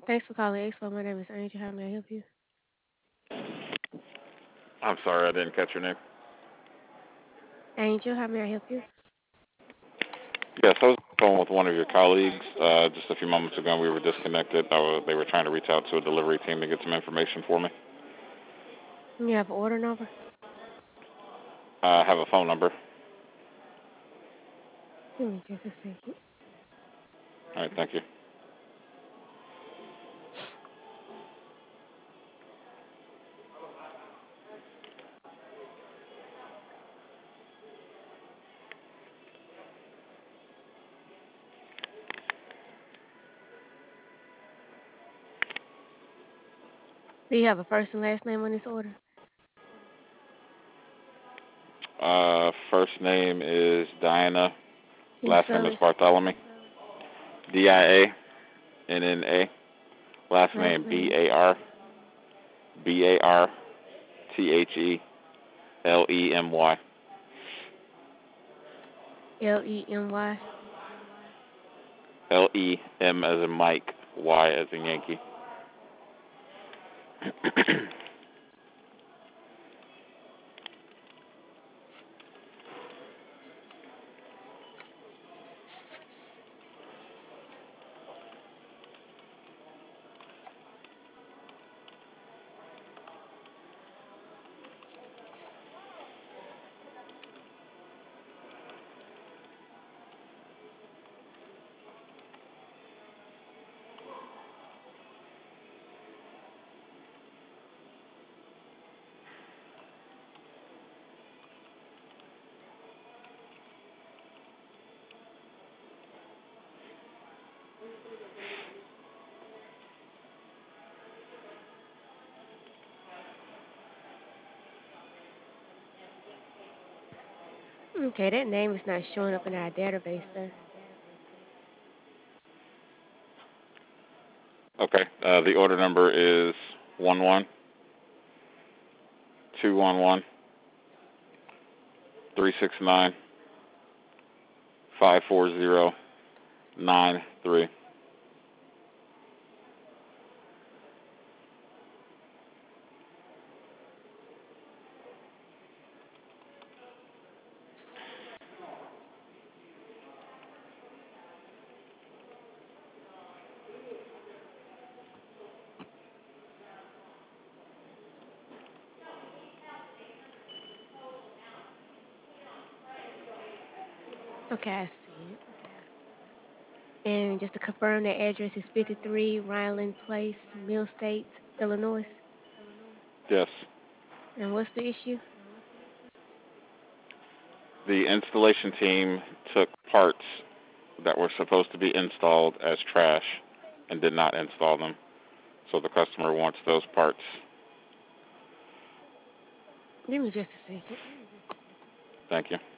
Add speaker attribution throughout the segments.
Speaker 1: Thanks for calling Expo. My name is Angel. How may I help you?
Speaker 2: I'm sorry, I didn't catch your name.
Speaker 1: Angel, how may I help you?
Speaker 2: Yes, I was on the phone with one of your colleagues just a few moments ago. We were disconnected. They were trying to reach out to a delivery team to get some information for me.
Speaker 1: You have an order number?
Speaker 2: I have a phone number.
Speaker 1: Give me just a second.
Speaker 2: All right, thank you.
Speaker 1: Do you have a first and last name on this order?
Speaker 2: First name is Diana.
Speaker 1: Can you
Speaker 2: Last name
Speaker 1: spell
Speaker 2: is
Speaker 1: it?
Speaker 2: Bartholomew. Dianna. Last
Speaker 1: Last
Speaker 2: name
Speaker 1: name?
Speaker 2: Barthélemy.
Speaker 1: Lemy.
Speaker 2: Lem as in Mike. Y as in Yankee.
Speaker 1: Okay, that name is not showing up in our database, sir.
Speaker 2: Okay. The order number is 11-211-369-54093.
Speaker 1: Okay, I see it. And just to confirm, the address is 53 Rhineland Place, Mill State, Illinois.
Speaker 2: Yes.
Speaker 1: And what's the issue?
Speaker 2: The installation team took parts that were supposed to be installed as trash and did not install them. So the customer wants those parts.
Speaker 1: Give me just a second.
Speaker 2: Thank you.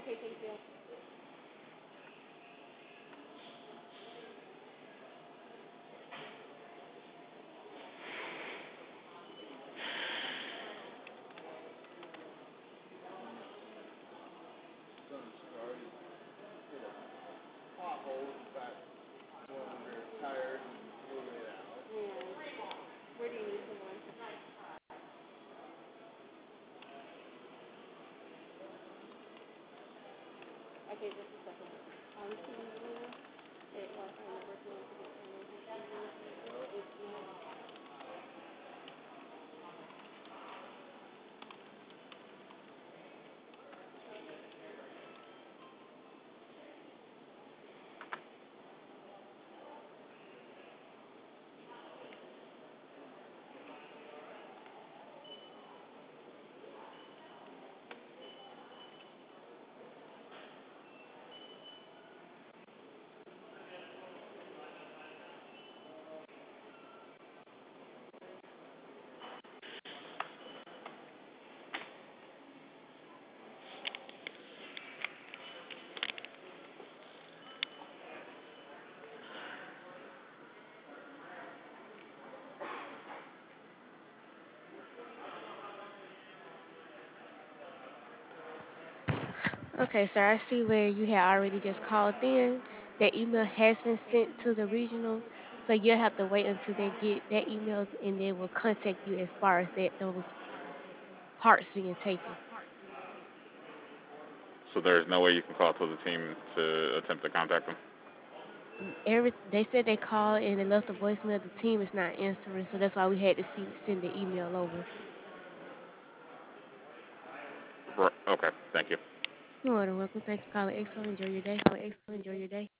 Speaker 1: Okay, sir, I see where you had already just called in. That email has been sent to the regional, so you'll have to wait until they get that email and they will contact you as far as that those parts being taken.
Speaker 2: So there's no way you can call to the team to attempt to contact them.
Speaker 1: They said they called and they left a voicemail. The team is not answering, so that's why we had to send the email over.
Speaker 2: Okay, thank you.
Speaker 1: You're more than welcome. Thanks for calling Exo. Enjoy your day.